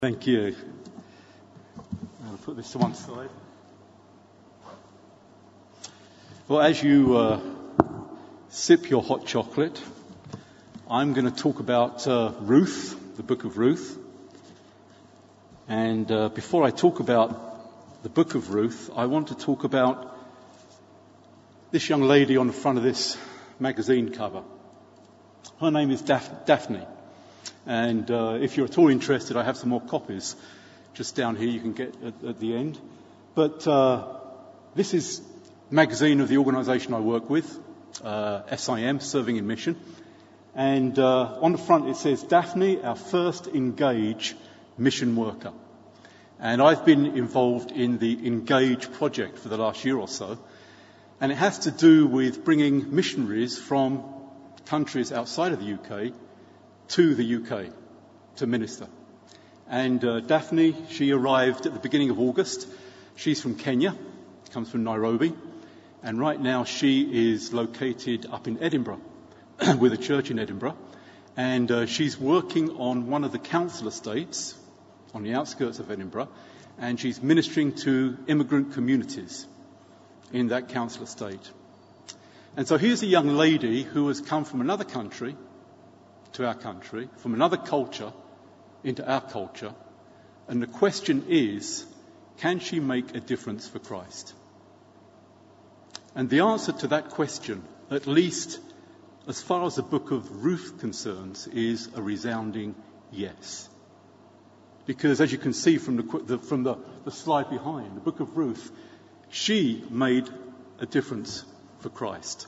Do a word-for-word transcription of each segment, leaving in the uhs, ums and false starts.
Thank you. I'll put this to one side. Well, as you uh, sip your hot chocolate, I'm going to talk about uh, Ruth, the book of Ruth. And uh, before I talk about the book of Ruth, I want to talk about this young lady on the front of this magazine cover. Her name is Daph- Daphne. And uh, if you're at all interested, I have some more copies just down here you can get at, at the end. But uh, this is a magazine of the organisation I work with, uh, S I M, Serving in Mission. And uh, on the front it says, Daphne, our first Engage mission worker. And I've been involved in the Engage project for the last year or so. And it has to do with bringing missionaries from countries outside of the U K to the U K to minister. And uh, Daphne, she arrived at the beginning of August. She's from Kenya, comes from Nairobi, and right now she is located up in Edinburgh with a church in Edinburgh, and uh, she's working on one of the council estates on the outskirts of Edinburgh, and she's ministering to immigrant communities in that council estate. And so here's a young lady who has come from another country to our country, from another culture into our culture, and the question is, can she make a difference for Christ? And the answer to that question, at least as far as the book of Ruth concerns, is a resounding yes. Because as you can see from the, the from the, the slide behind, the book of Ruth, she made a difference for Christ.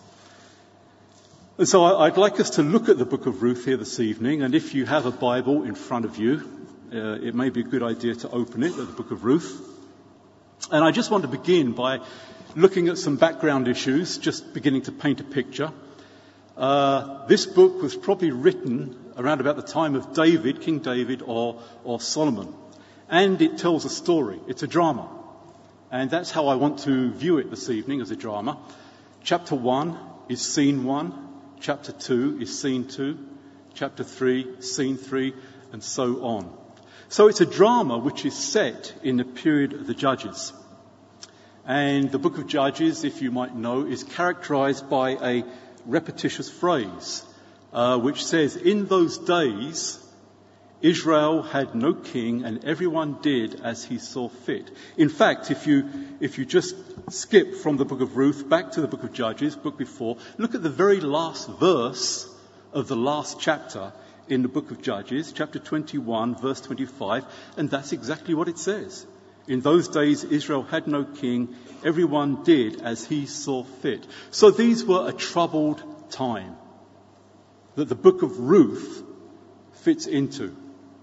And so I'd like us to look at the book of Ruth here this evening, and if you have a Bible in front of you, uh, it may be a good idea to open it at the book of Ruth. And I just want to begin by looking at some background issues, just beginning to paint a picture. Uh, this book was probably written around about the time of David, King David, or, or Solomon. And it tells a story. It's a drama. And that's how I want to view it this evening, as a drama. Chapter one is scene one. Chapter two is scene two, chapter three, scene three, and so on. So it's a drama which is set in the period of the Judges. And the book of Judges, if you might know, is characterized by a repetitious phrase, uh, which says, in those days, Israel had no king and everyone did as he saw fit. In fact, if you if you just skip from the book of Ruth back to the book of Judges, book before, look at the very last verse of the last chapter in the book of Judges, chapter twenty-one, verse twenty-five, and that's exactly what it says. In those days, Israel had no king, everyone did as he saw fit. So these were a troubled time that the book of Ruth fits into.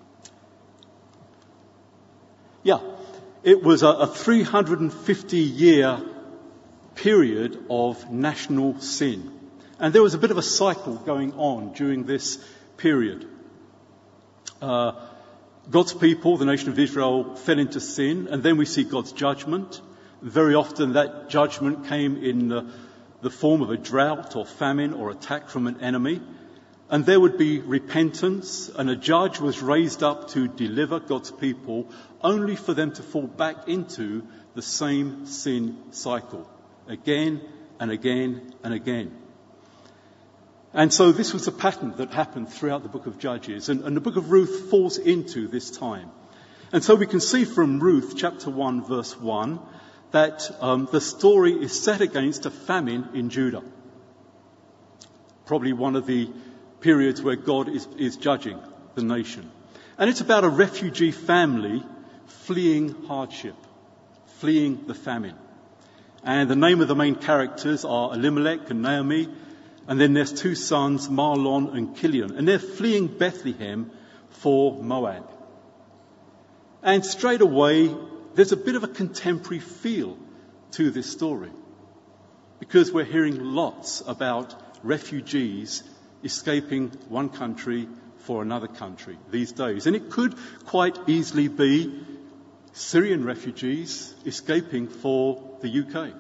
Yeah, it was a, a three hundred fifty year period of national sin. And there was a bit of a cycle going on during this period. Uh, God's people, the nation of Israel, fell into sin, and then we see God's judgment. Very often that judgment came in the, the form of a drought or famine or attack from an enemy. And there would be repentance, and a judge was raised up to deliver God's people, only for them to fall back into the same sin cycle, again and again and again. And so this was a pattern that happened throughout the book of Judges, and, and the book of Ruth falls into this time. And so we can see from Ruth chapter one, verse one, that um, the story is set against a famine in Judah. Probably one of the periods where God is, is judging the nation. And it's about a refugee family fleeing hardship, fleeing the famine. And the name of the main characters are Elimelech and Naomi, and then there's two sons, Mahlon and Chilion, and they're fleeing Bethlehem for Moab. And straight away, there's a bit of a contemporary feel to this story, because we're hearing lots about refugees escaping one country for another country these days. And it could quite easily be Syrian refugees escaping for the U K.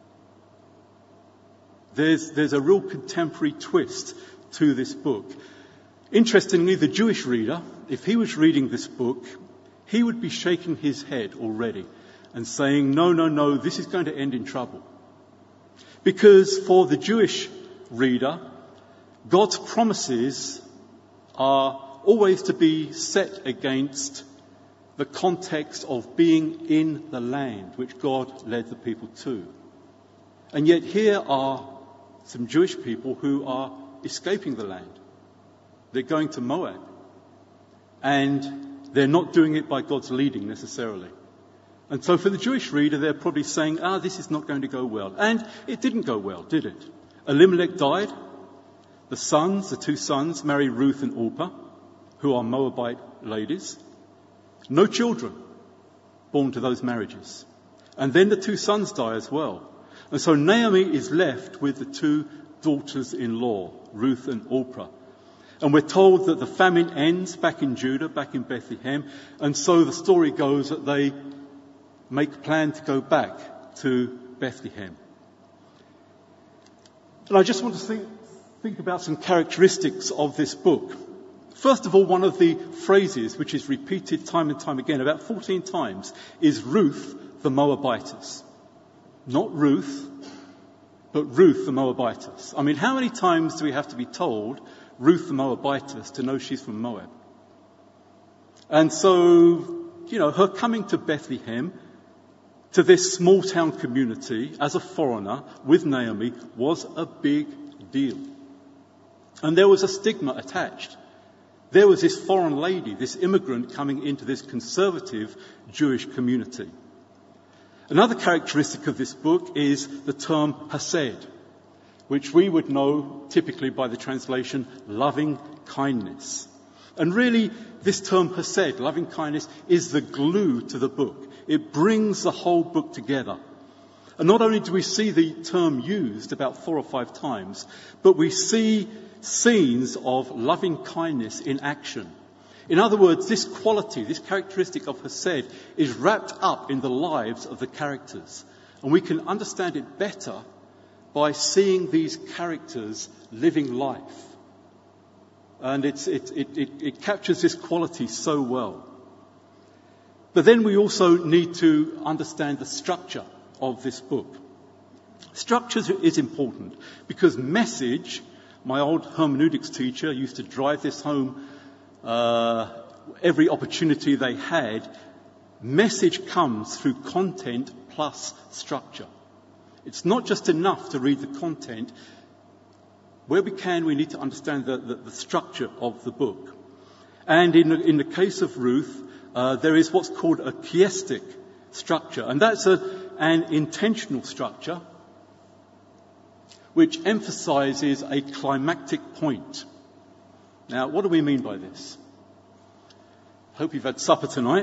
There's, there's a real contemporary twist to this book. Interestingly, the Jewish reader, if he was reading this book, he would be shaking his head already and saying, no, no, no, this is going to end in trouble. Because for the Jewish reader, God's promises are always to be set against the context of being in the land which God led the people to. And yet here are some Jewish people who are escaping the land. They're going to Moab. And they're not doing it by God's leading necessarily. And so for the Jewish reader, they're probably saying, ah, this is not going to go well. And it didn't go well, did it? Elimelech died. The sons, the two sons, marry Ruth and Orpah, who are Moabite ladies. No children born to those marriages. And then the two sons die as well. And so Naomi is left with the two daughters-in-law, Ruth and Orpah. And we're told that the famine ends back in Judah, back in Bethlehem. And so the story goes that they make a plan to go back to Bethlehem. And I just want to think, think about some characteristics of this book. First of all, one of the phrases which is repeated time and time again, about fourteen times, is Ruth the Moabitess. Not Ruth, but Ruth the Moabitess. I mean, how many times do we have to be told Ruth the Moabitess to know she's from Moab? And so, you know, her coming to Bethlehem, to this small town community as a foreigner with Naomi, was a big deal. And there was a stigma attached. There was this foreign lady, this immigrant coming into this conservative Jewish community. Another characteristic of this book is the term hesed, which we would know typically by the translation loving kindness. And really, this term hesed, loving kindness, is the glue to the book. It brings the whole book together. And not only do we see the term used about four or five times, but we see scenes of loving kindness in action. In other words, this quality, this characteristic of hesed is wrapped up in the lives of the characters. And we can understand it better by seeing these characters living life. And it's, it, it, it, it captures this quality so well. But then we also need to understand the structure of this book. Structure is important because message, my old hermeneutics teacher used to drive this home uh, every opportunity they had. Message comes through content plus structure. It's not just enough to read the content. Where we can, we need to understand the, the, the structure of the book. And in the, in the case of Ruth, uh, there is what's called a chiastic structure. And that's a, an intentional structure which emphasizes a climactic point. Now, what do we mean by this? Hope you've had supper tonight.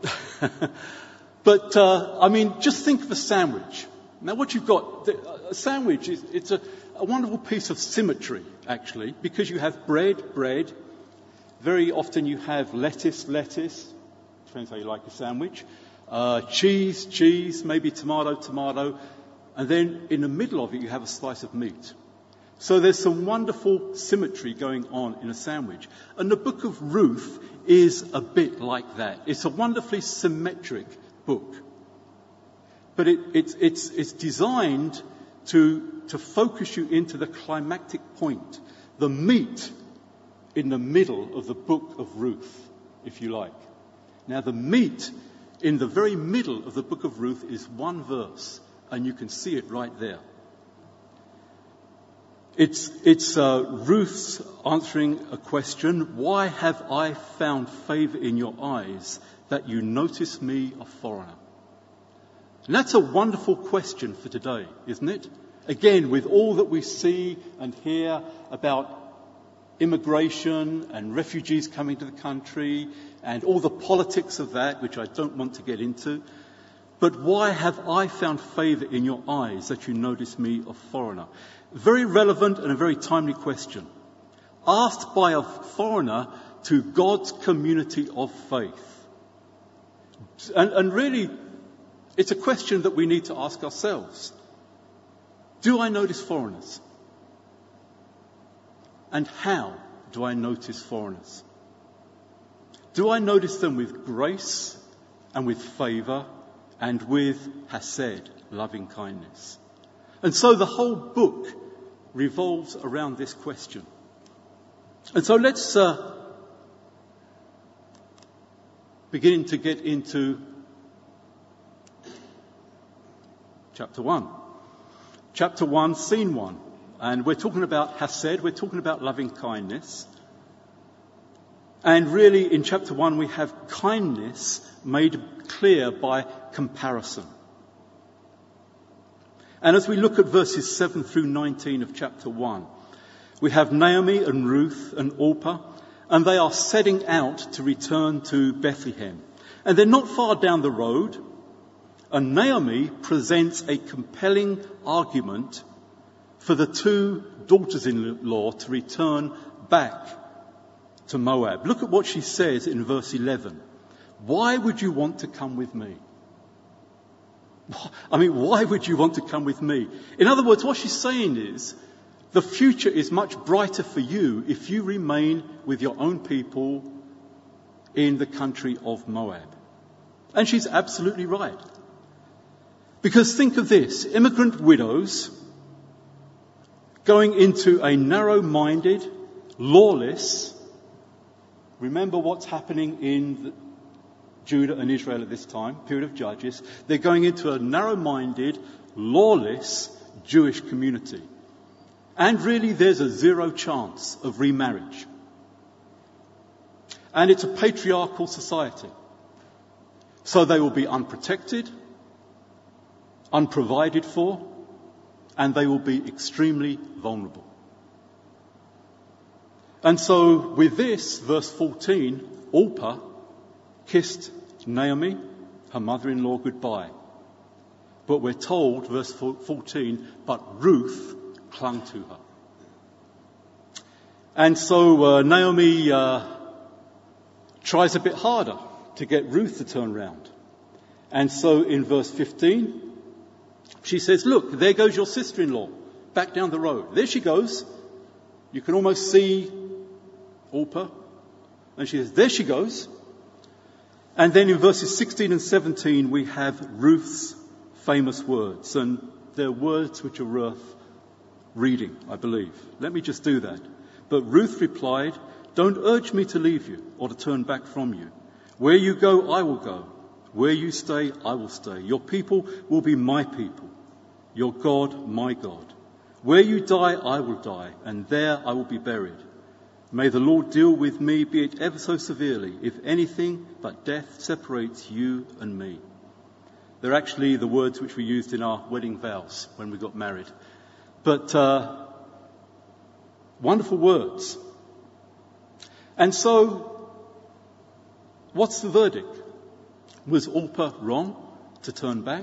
But, uh, I mean, just think of a sandwich. Now, what you've got, a sandwich, is it's a, a wonderful piece of symmetry, actually, because you have bread, bread. Very often you have lettuce, lettuce. Depends how you like your sandwich. Uh, cheese, cheese, maybe tomato, tomato. And then in the middle of it, you have a slice of meat. So there's some wonderful symmetry going on in a sandwich. And the book of Ruth is a bit like that. It's a wonderfully symmetric book. But it, it's, it's, it's designed to, to focus you into the climactic point, the meat in the middle of the book of Ruth, if you like. Now, the meat in the very middle of the book of Ruth is one verse, and you can see it right there. It's, it's uh, Ruth's answering a question, why have I found favour in your eyes that you notice me a foreigner? And that's a wonderful question for today, isn't it? Again, with all that we see and hear about immigration and refugees coming to the country and all the politics of that, which I don't want to get into. But why have I found favour in your eyes that you notice me a foreigner? Very relevant and a very timely question. Asked by a foreigner to God's community of faith. And, and really, it's a question that we need to ask ourselves. Do I notice foreigners? And how do I notice foreigners? Do I notice them with grace and with favour and with hesed, loving kindness? And so the whole book revolves around this question. And so let's uh, begin to get into chapter one. Chapter one, scene one. And we're talking about hesed, we're talking about loving kindness. And really in chapter one we have kindness made clear by comparison. And as we look at verses seven through nineteen of chapter one, we have Naomi and Ruth and Orpah, and they are setting out to return to Bethlehem. And they're not far down the road, and Naomi presents a compelling argument for the two daughters-in-law to return back to Moab. Look at what she says in verse eleven. Why would you want to come with me? I mean, why would you want to come with me? In other words, what she's saying is, the future is much brighter for you if you remain with your own people in the country of Moab. And she's absolutely right. Because think of this, immigrant widows going into a narrow-minded, lawless, remember what's happening in the Judah and Israel at this time, period of Judges. They're going into a narrow-minded, lawless Jewish community. And really there's a zero chance of remarriage. And it's a patriarchal society. So they will be unprotected, unprovided for, and they will be extremely vulnerable. And so with this, verse fourteen, Orpah kissed Naomi, her mother-in-law, goodbye. But we're told, verse fourteen, but Ruth clung to her. And so uh, Naomi uh, tries a bit harder to get Ruth to turn round. And so in verse fifteen, she says, look, there goes your sister-in-law, back down the road. There she goes. You can almost see Orpah. And she says, there she goes. And then in verses sixteen and seventeen, we have Ruth's famous words. And they're words which are worth reading, I believe. Let me just do that. But Ruth replied, don't urge me to leave you or to turn back from you. Where you go, I will go. Where you stay, I will stay. Your people will be my people. Your God, my God. Where you die, I will die, and there I will be buried. May the Lord deal with me, be it ever so severely, if anything but death separates you and me. They're actually the words which we used in our wedding vows when we got married. But uh, wonderful words. And so, what's the verdict? Was Orpah wrong to turn back?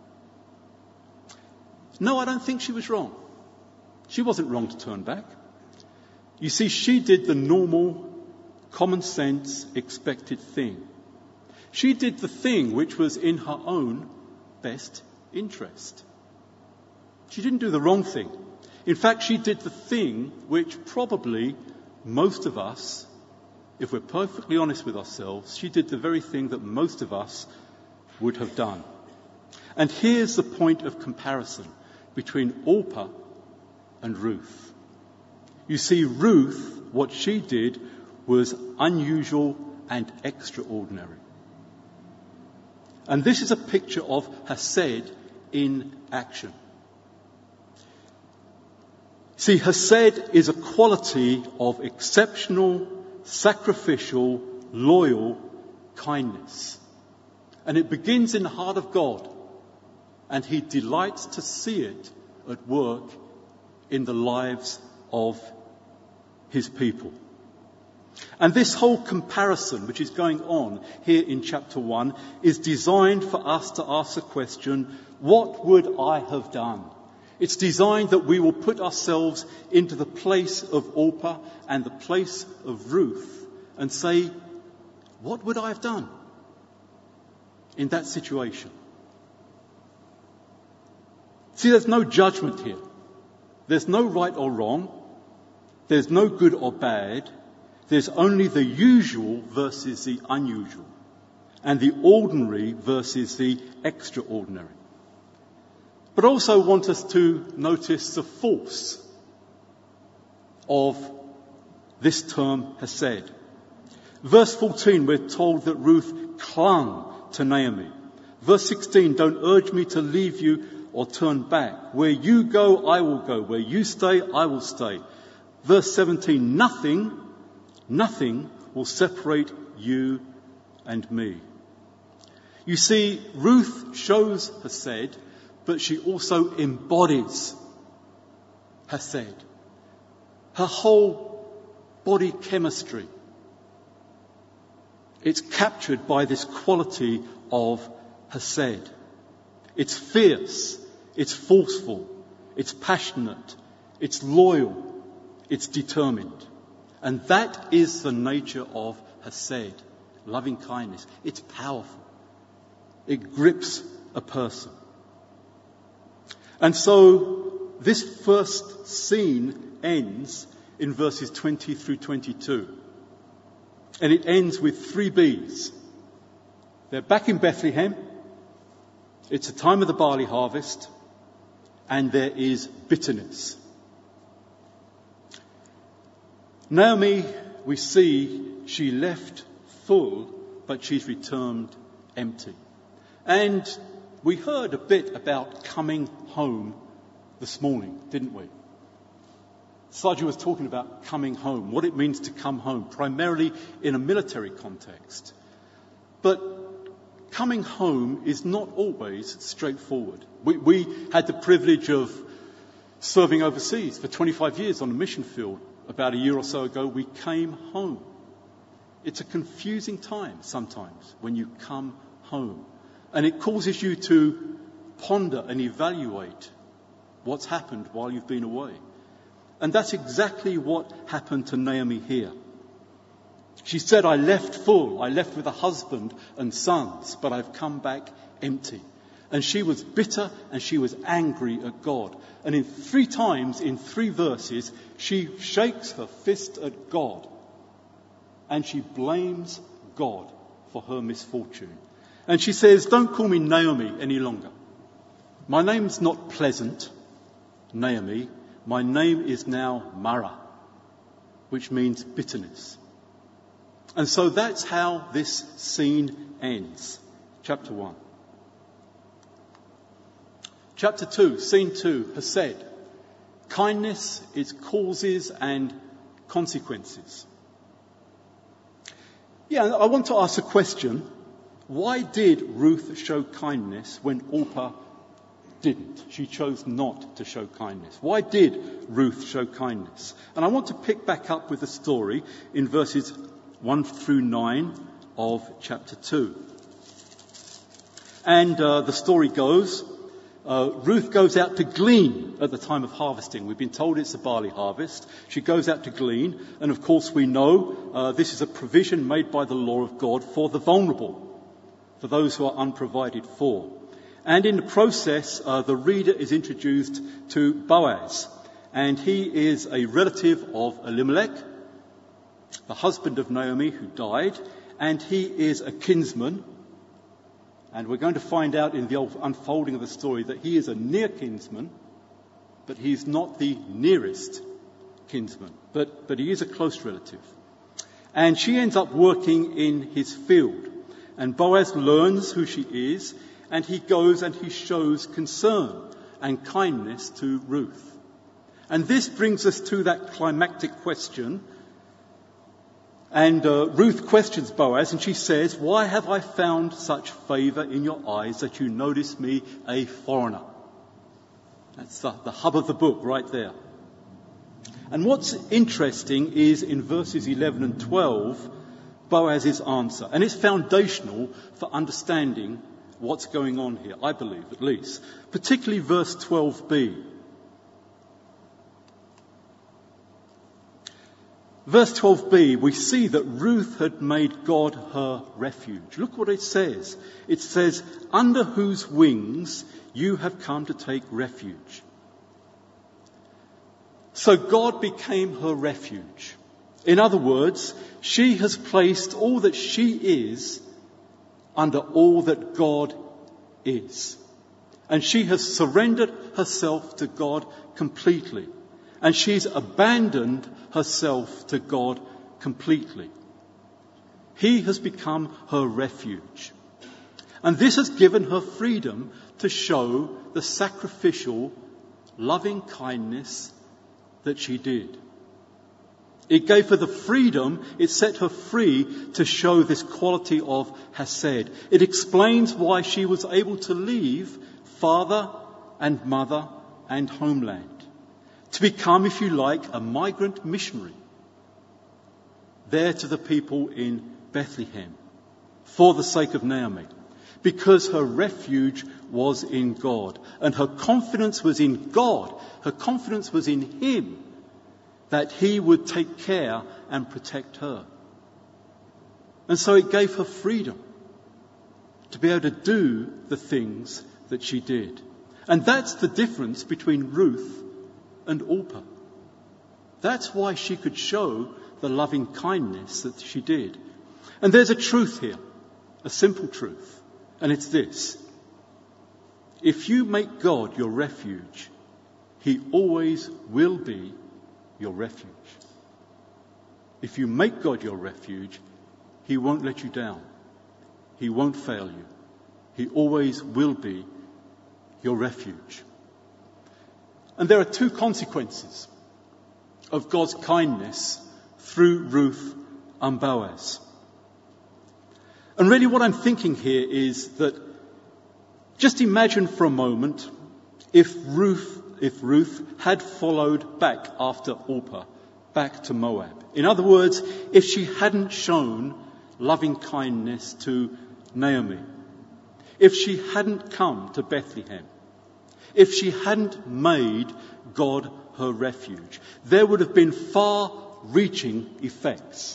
No, I don't think she was wrong. She wasn't wrong to turn back. You see, she did the normal, common sense, expected thing. She did the thing which was in her own best interest. She didn't do the wrong thing. In fact, she did the thing which probably most of us, if we're perfectly honest with ourselves, she did the very thing that most of us would have done. And here's the point of comparison between Orpah and Ruth. You see, Ruth, what she did was unusual and extraordinary. And this is a picture of hesed in action. See, hesed is a quality of exceptional, sacrificial, loyal kindness. And it begins in the heart of God. And he delights to see it at work in the lives of his people. And this whole comparison which is going on here in chapter one is designed for us to ask the question, what would I have done? It's designed that we will put ourselves into the place of Orpah and the place of Ruth and say, what would I have done in that situation? See, there's no judgment here. There's no right or wrong. There's no good or bad. There's only the usual versus the unusual, and the ordinary versus the extraordinary. But I also want us to notice the force of this term hesed. Verse fourteen, we're told that Ruth clung to Naomi. Verse sixteen, don't urge me to leave you or turn back. Where you go, I will go. Where you stay, I will stay. Verse seventeen, nothing, nothing will separate you and me. You see, Ruth shows hesed, but she also embodies hesed. Her whole body chemistry, it's captured by this quality of hesed. It's fierce, it's forceful, it's passionate, it's loyal, it's determined. And that is the nature of hesed, loving kindness. It's powerful. It grips a person. And so this first scene ends in verses twenty through twenty-two. And it ends with three B's. They're back in Bethlehem. It's the time of the barley harvest. And there is bitterness. Naomi, we see, she left full, but she's returned empty. And we heard a bit about coming home this morning, didn't we? Saji was talking about coming home, what it means to come home, primarily in a military context. But coming home is not always straightforward. We, we had the privilege of serving overseas for twenty-five years on a mission field. About a year or so ago, we came home. It's a confusing time sometimes when you come home. And it causes you to ponder and evaluate what's happened while you've been away. And that's exactly what happened to Naomi here. She said, I left full, I left with a husband and sons, but I've come back empty. And she was bitter and she was angry at God. And in three times, in three verses, she shakes her fist at God. And she blames God for her misfortune. And she says, don't call me Naomi any longer. My name's not pleasant, Naomi. My name is now Mara, which means bitterness. And so that's how this scene ends. Chapter one. Chapter two, scene two, hesed. Kindness, its causes and consequences. Yeah, I want to ask a question. Why did Ruth show kindness when Orpah didn't? She chose not to show kindness. Why did Ruth show kindness? And I want to pick back up with the story in verses one through nine of chapter two. And uh, the story goes, uh, Ruth goes out to glean at the time of harvesting. We've been told it's a barley harvest. She goes out to glean. And of course we know uh, this is a provision made by the law of God for the vulnerable, for those who are unprovided for. And in the process, uh, the reader is introduced to Boaz. And he is a relative of Elimelech, the husband of Naomi who died. And he is a kinsman. And we're going to find out in the unfolding of the story that he is a near kinsman, but he's not the nearest kinsman. But, but he is a close relative. And she ends up working in his field. And Boaz learns who she is, and he goes and he shows concern and kindness to Ruth. And this brings us to that climactic question. And uh, Ruth questions Boaz, and she says, why have I found such favour in your eyes that you notice me a foreigner? That's the, the hub of the book right there. And what's interesting is in verses eleven and twelve, Boaz's answer. And it's foundational for understanding what's going on here, I believe, at least. Particularly verse twelve b. Verse twelve b, we see that Ruth had made God her refuge. Look what it says. It says, under whose wings you have come to take refuge. So God became her refuge. In other words, she has placed all that she is under all that God is. And she has surrendered herself to God completely. And she's abandoned herself to God completely. He has become her refuge. And this has given her freedom to show the sacrificial, loving kindness that she did. It gave her the freedom, it set her free to show this quality of hesed. It explains why she was able to leave father and mother and homeland, to become, if you like, a migrant missionary, there to the people in Bethlehem, for the sake of Naomi, because her refuge was in God, and her confidence was in God, her confidence was in Him, that He would take care and protect her. And so it gave her freedom to be able to do the things that she did. And that's the difference between Ruth and Orpah. That's why she could show the loving kindness that she did. And there's a truth here, a simple truth, and it's this. If you make God your refuge, He always will be your refuge. If you make God your refuge, He won't let you down. He won't fail you. He always will be your refuge. And there are two consequences of God's kindness through Ruth and Boaz. And really what I'm thinking here is that just imagine for a moment if Ruth if Ruth had followed back after Orpah, back to Moab. In other words, if she hadn't shown loving kindness to Naomi, if she hadn't come to Bethlehem, if she hadn't made God her refuge, there would have been far-reaching effects,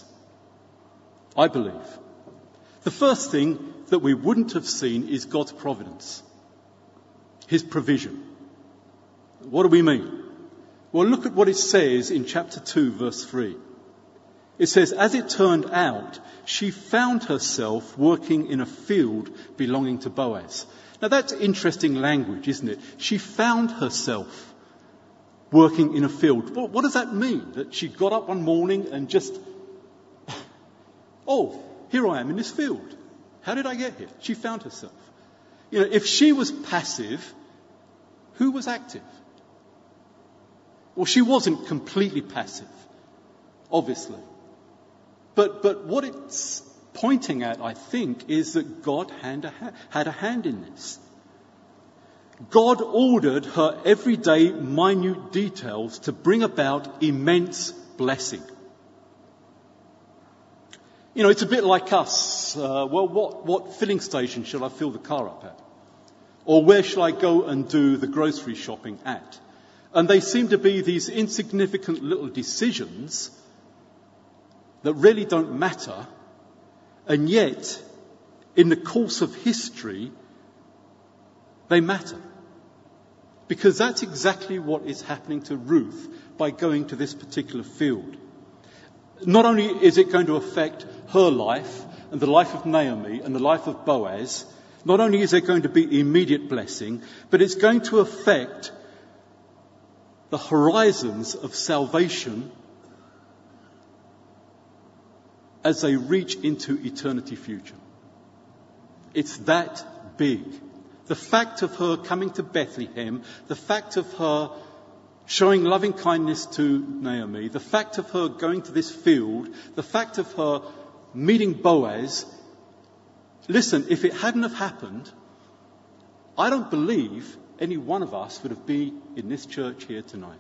I believe. The first thing that we wouldn't have seen is God's providence, His provision. What do we mean? Well, look at what it says in chapter two, verse three. It says, as it turned out, she found herself working in a field belonging to Boaz. Now that's interesting language, isn't it? She found herself working in a field. Well, what does that mean? That she got up one morning and just, oh, here I am in this field. How did I get here? She found herself. You know, if she was passive, who was active? Well, she wasn't completely passive, obviously. But but what it's pointing at, I think, is that God had a, had a hand in this. God ordered her everyday minute details to bring about immense blessing. You know, it's a bit like us. Uh, well, what, what filling station shall I fill the car up at? Or where shall I go and do the grocery shopping at? And they seem to be these insignificant little decisions that really don't matter. And yet, in the course of history, they matter. Because that's exactly what is happening to Ruth by going to this particular field. Not only is it going to affect her life and the life of Naomi and the life of Boaz, not only is there going to be immediate blessing, but it's going to affect the horizons of salvation as they reach into eternity future. It's that big. The fact of her coming to Bethlehem, the fact of her showing loving kindness to Naomi, the fact of her going to this field, the fact of her meeting Boaz. Listen, if it hadn't have happened, I don't believe any one of us would have been in this church here tonight.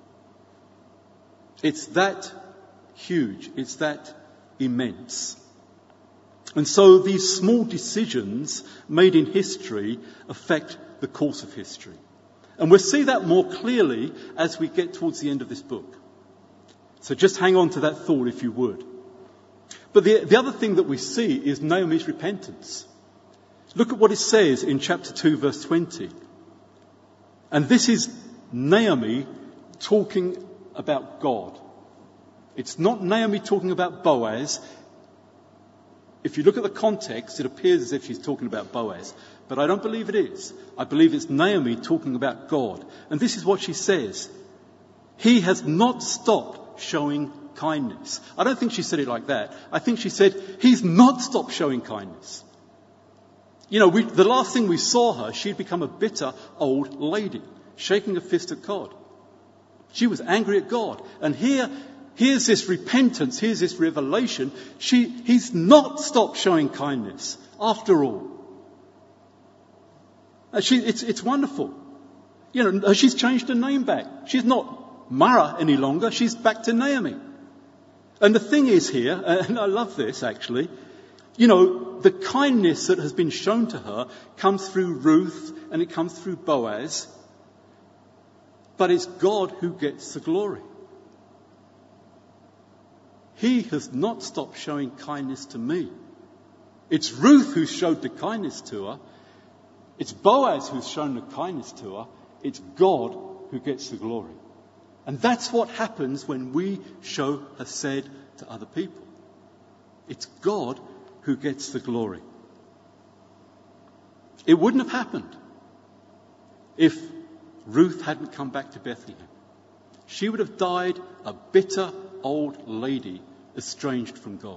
It's that huge. It's that immense. And so these small decisions made in history affect the course of history. And we'll see that more clearly as we get towards the end of this book. So just hang on to that thought if you would. But the, the other thing that we see is Naomi's repentance. Look at what it says in chapter two, verse twenty. And this is Naomi talking about God. It's not Naomi talking about Boaz. If you look at the context, it appears as if she's talking about Boaz. But I don't believe it is. I believe it's Naomi talking about God. And this is what she says. He has not stopped showing kindness. I don't think she said it like that. I think she said, he's not stopped showing kindness. You know, we, the last thing we saw her, she'd become a bitter old lady, shaking a fist at God. She was angry at God. And here, here's this repentance, here's this revelation. She, he's not stopped showing kindness, after all. Uh, she, it's, it's wonderful. You know, she's changed her name back. She's not Mara any longer. She's back to Naomi. And the thing is here, and I love this actually, you know, the kindness that has been shown to her comes through Ruth and it comes through Boaz. But it's God who gets the glory. He has not stopped showing kindness to me. It's Ruth who showed the kindness to her. It's Boaz who's shown the kindness to her. It's God who gets the glory. And that's what happens when we show hesed to other people. It's God who gets the glory. It wouldn't have happened if Ruth hadn't come back to Bethlehem. She would have died a bitter old lady, estranged from God.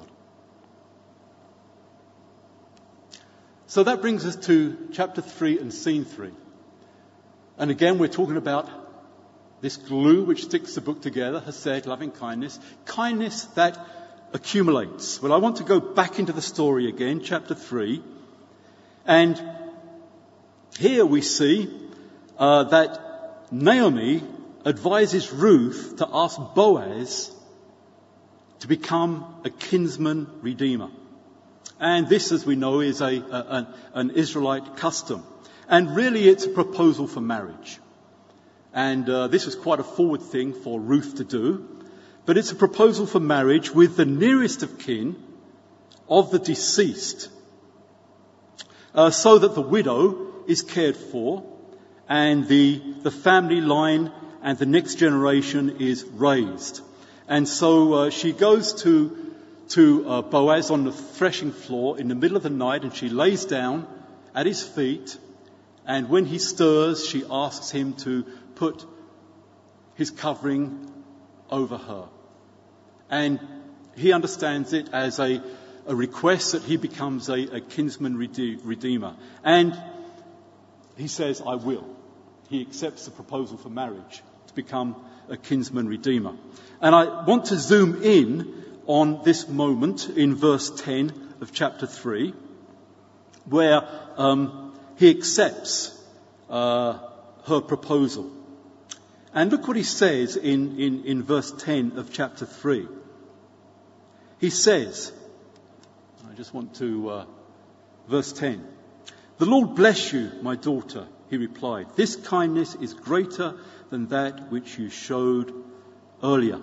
So that brings us to chapter three and scene three. And again, we're talking about this glue which sticks the book together, hesed, loving kindness, kindness that accumulates. Well, I want to go back into the story again, chapter three. And here we see uh, that Naomi advises Ruth to ask Boaz to become a kinsman redeemer. And this, as we know, is a, a an, an Israelite custom. And really it's a proposal for marriage. And uh, this was quite a forward thing for Ruth to do. But it's a proposal for marriage with the nearest of kin of the deceased, uh, so that the widow is cared for and the, the family line and the next generation is raised. And so uh, she goes to, to uh, Boaz on the threshing floor in the middle of the night, and she lays down at his feet. And when he stirs, she asks him to put his covering over her. And he understands it as a, a request that he becomes a, a kinsman rede- redeemer. And he says, I will. He accepts the proposal for marriage to become a kinsman redeemer. And I want to zoom in on this moment in verse ten of chapter three, where um, he accepts uh, her proposal. And look what he says in, in, in verse ten of chapter three. He says, I just want to, uh, verse ten. The Lord bless you, my daughter, he replied. This kindness is greater than that which you showed earlier.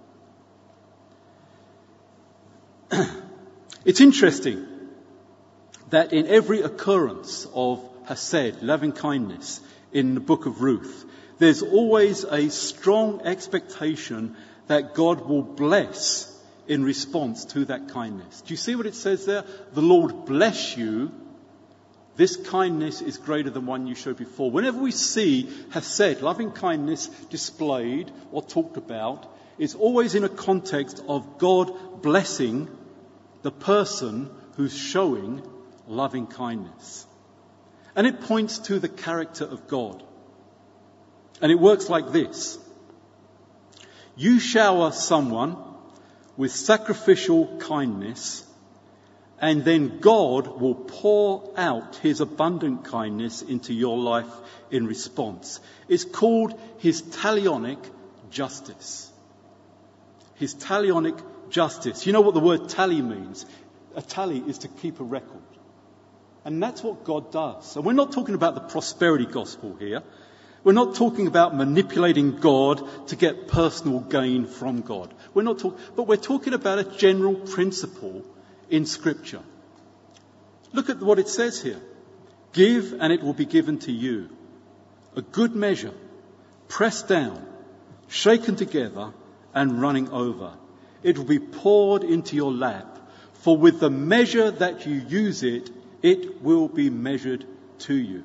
It's interesting that in every occurrence of hesed, loving kindness, in the book of Ruth, there's always a strong expectation that God will bless in response to that kindness. Do you see what it says there? The Lord bless you. This kindness is greater than one you showed before. Whenever we see hesed, loving kindness, displayed or talked about, it's always in a context of God blessing the person who's showing loving kindness. And it points to the character of God. And it works like this. You shower someone with sacrificial kindness, and then God will pour out his abundant kindness into your life in response. It's called his talionic justice. His talionic justice. You know what the word tally means? A tally is to keep a record. And that's what God does. So we're not talking about the prosperity gospel here. We're not talking about manipulating God to get personal gain from God. We're not talking, but we're talking about a general principle in Scripture. Look at what it says here. Give and it will be given to you. A good measure, pressed down, shaken together and running over. it will be poured into your lap. For with the measure that you use it, it will be measured to you.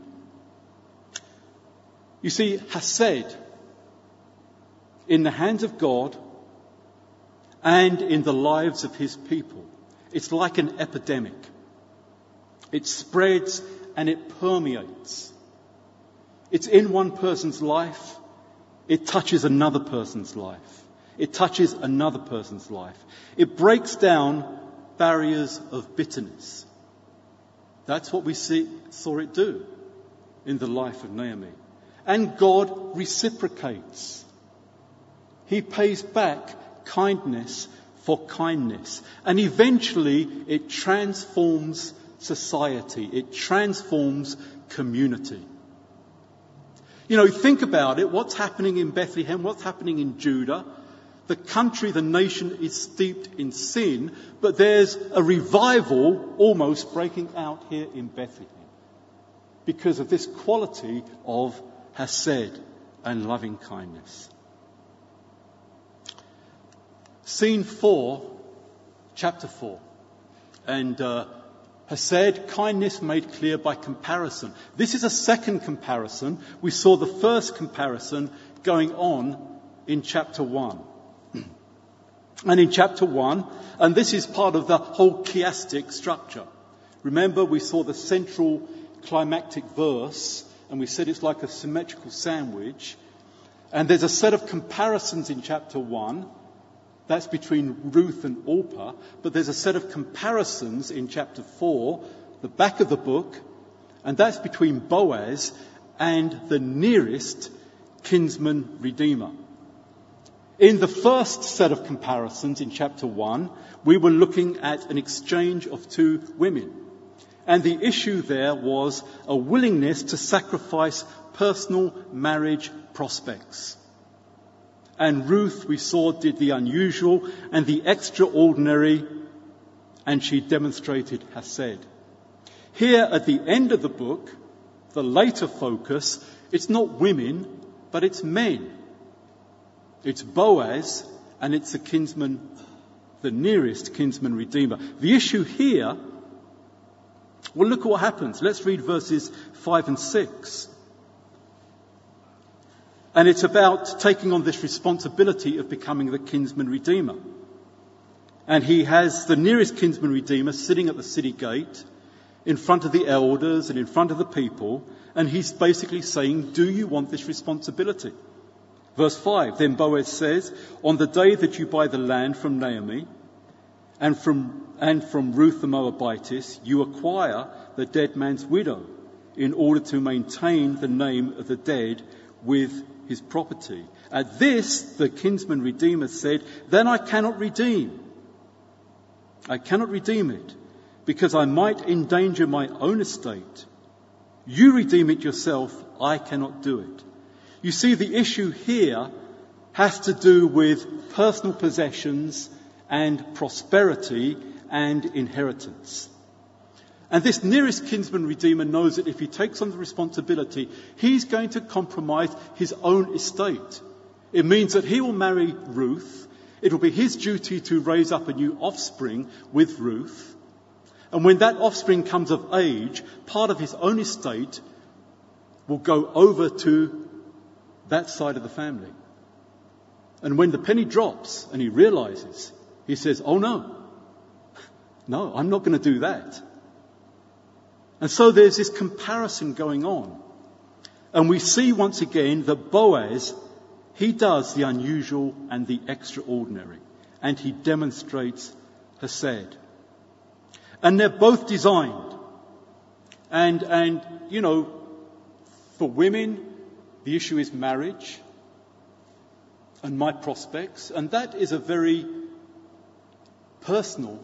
You see, Hesed, in the hands of God and in the lives of his people, it's like an epidemic. It spreads and it permeates. It's in one person's life. It touches another person's life. It touches another person's life. It breaks down barriers of bitterness. That's what we see, saw it do in the life of Naomi. And God reciprocates. He pays back kindness for kindness. And eventually it transforms society. It transforms community. You know, think about it. What's happening in Bethlehem? What's happening in Judah? The country, the nation is steeped in sin, but there's a revival almost breaking out here in Bethlehem because of this quality of Hesed and loving kindness. Scene four, chapter four. And uh, Hesed, kindness made clear by comparison. This is a second comparison. We saw the first comparison going on in chapter one. And in chapter one, and this is part of the whole chiastic structure. Remember, we saw the central climactic verse, and we said it's like a symmetrical sandwich. And there's a set of comparisons in chapter one. That's between Ruth and Orpah. But there's a set of comparisons in chapter four, the back of the book, and that's between Boaz and the nearest kinsman redeemer. In the first set of comparisons in chapter one, we were looking at an exchange of two women. And the issue there was a willingness to sacrifice personal marriage prospects. And Ruth, we saw, did the unusual and the extraordinary, and she demonstrated Hesed. Here at the end of the book, the later focus, it's not women, but it's men. It's Boaz, and it's the kinsman, the nearest kinsman redeemer. The issue here, well, look at what happens. Let's read verses five and six. And it's about taking on this responsibility of becoming the kinsman redeemer. And he has the nearest kinsman redeemer sitting at the city gate in front of the elders and in front of the people. And he's basically saying, do you want this responsibility? Verse five, then Boaz says, on the day that you buy the land from Naomi and from, and from Ruth the Moabitess, you acquire the dead man's widow in order to maintain the name of the dead with his property. At this, the kinsman redeemer said, then I cannot redeem. I cannot redeem it because I might endanger my own estate. You redeem it yourself. I cannot do it. You see, the issue here has to do with personal possessions and prosperity and inheritance. And this nearest kinsman redeemer knows that if he takes on the responsibility, he's going to compromise his own estate. It means that he will marry Ruth. It will be his duty to raise up a new offspring with Ruth. And when that offspring comes of age, part of his own estate will go over to that side of the family. And when the penny drops and he realizes, he says, oh no, no, I'm not going to do that. And so there's this comparison going on. And we see once again that Boaz, he does the unusual and the extraordinary. And he demonstrates Hesed. And they're both designed. And, and, you know, for women, the issue is marriage and my prospects. And that is a very personal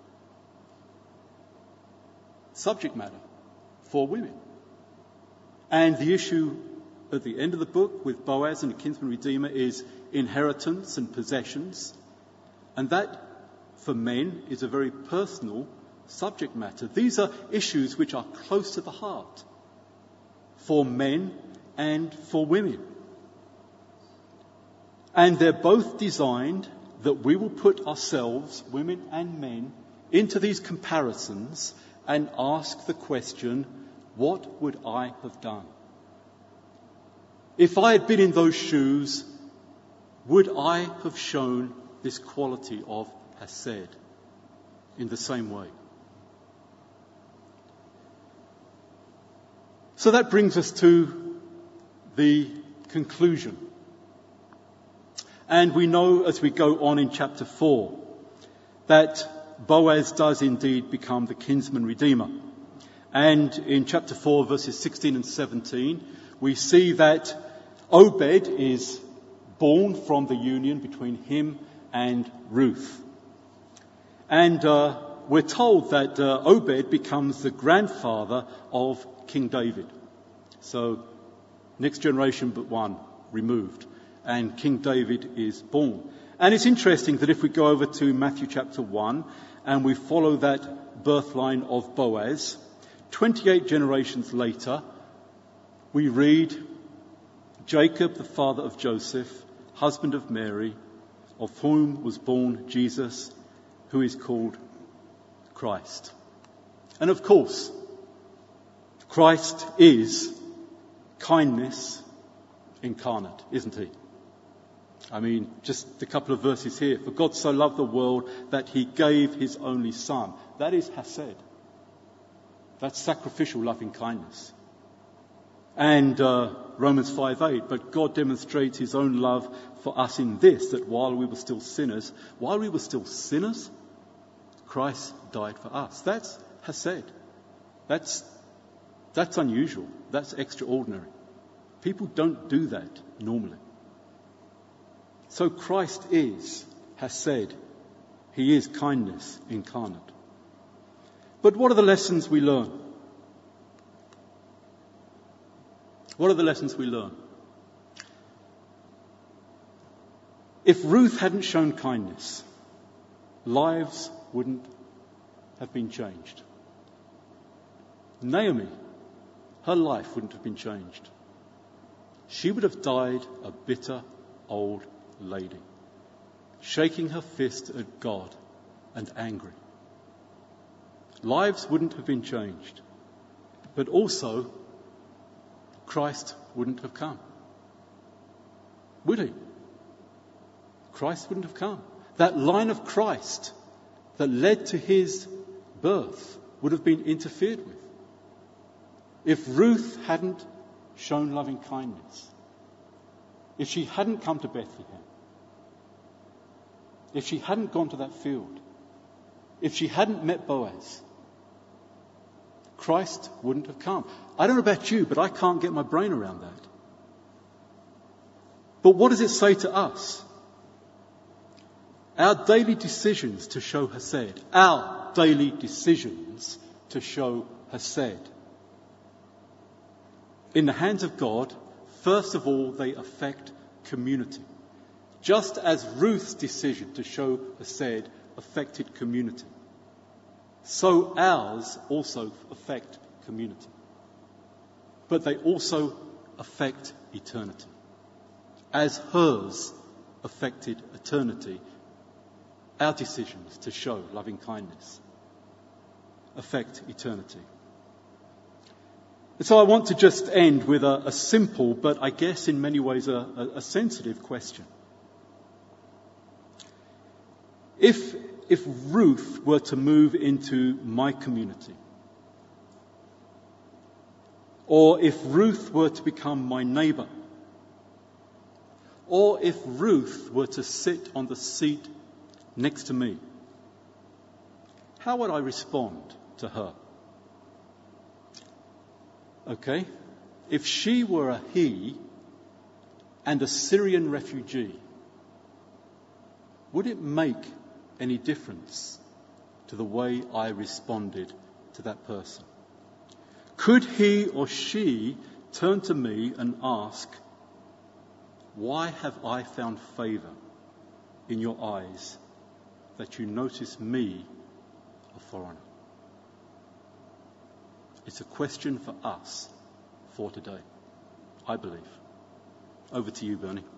subject matter for women. And the issue at the end of the book with Boaz and the kinsman redeemer is inheritance and possessions. And that, for men, is a very personal subject matter. These are issues which are close to the heart for men and for women. And they're both designed that we will put ourselves, women and men, into these comparisons and ask the question, what would I have done? If I had been in those shoes, would I have shown this quality of hesed in the same way? So that brings us to the conclusion. And we know as we go on in chapter four that Boaz does indeed become the kinsman redeemer. And in chapter four, verses sixteen and seventeen, we see that Obed is born from the union between him and Ruth. And uh, we're told that uh, Obed becomes the grandfather of King David. So, next generation but one removed. And King David is born. And it's interesting that if we go over to Matthew chapter one and we follow that birth line of Boaz, twenty-eight generations later, we read Jacob, the father of Joseph, husband of Mary, of whom was born Jesus, who is called Christ. And of course, Christ is kindness incarnate, isn't he? I mean, just a couple of verses here. For God so loved the world that he gave his only son. That is hesed. That's sacrificial loving kindness. And uh, Romans five eight, but God demonstrates his own love for us in this, that while we were still sinners, while we were still sinners, Christ died for us. That's hesed. That's, that's unusual. That's extraordinary. People don't do that normally. So Christ is hesed. He is kindness incarnate. But what are the lessons we learn? What are the lessons we learn? If Ruth hadn't shown kindness, lives wouldn't have been changed. Naomi, her life wouldn't have been changed. She would have died a bitter old lady, shaking her fist at God and angry. Lives wouldn't have been changed, but also Christ wouldn't have come. Would he? Christ wouldn't have come. That line of Christ that led to his birth would have been interfered with. If Ruth hadn't shown loving kindness, if she hadn't come to Bethlehem, if she hadn't gone to that field, if she hadn't met Boaz, Christ wouldn't have come. I don't know about you, but I can't get my brain around that. But what does it say to us? Our daily decisions to show hesed. Our daily decisions to show hesed. In the hands of God, first of all, they affect community. Just as Ruth's decision to show hesed affected community, so ours also affect community. But they also affect eternity. As hers affected eternity, our decisions to show loving kindness affect eternity. And so I want to just end with a, a simple, but I guess in many ways a, a, a sensitive question. If, if Ruth were to move into my community, or if Ruth were to become my neighbour, or if Ruth were to sit on the seat next to me, how would I respond to her? Okay, if she were a he and a Syrian refugee, would it make any difference to the way I responded to that person? Could he or she turn to me and ask, why have I found favour in your eyes that you notice me, a foreigner? It's a question for us for today, I believe. Over to you, Bernie.